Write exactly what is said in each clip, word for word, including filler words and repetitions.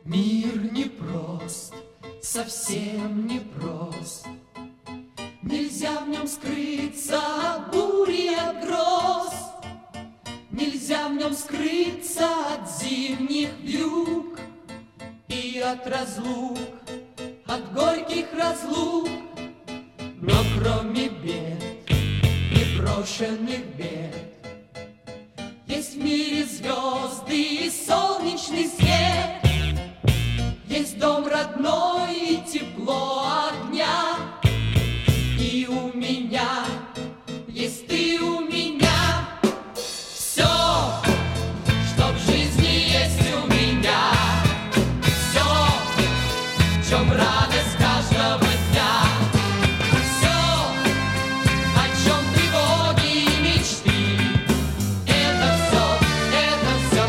Мир непрост, совсем непрост. Нельзя в нем скрыться от бури, от гроз. Нельзя в нем скрыться от зимних вьюг и от разлук, от горьких разлук. Но кроме бед, непрошенных бед, есть в мире звезды и солнечный свет. Есть дом родной и тепло огня. И у меня есть ты у меня. Все, что в жизни есть у меня. Все, в чем радость каждого дня. Все, о чем тревоги и мечты. Это все, это все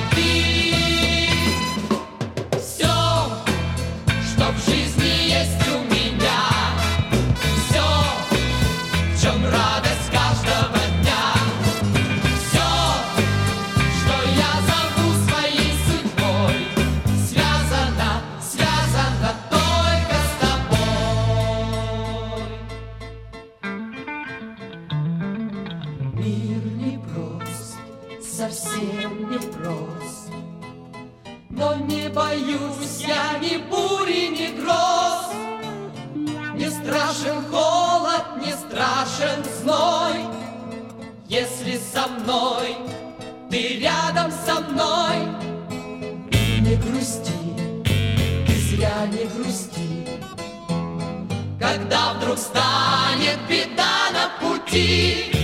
ты. Все, что в жизни есть у меня. Все, в чем радость каждого дня. Все, что я зову своей судьбой, связано, связано только с тобой. Мир непрост, совсем непрост. Но не боюсь я ни бури, ни гроз. Не страшен холод, не страшен зной. Если со мной, ты рядом со мной. И не грусти, ты зря не грусти. Когда вдруг станет беда на пути,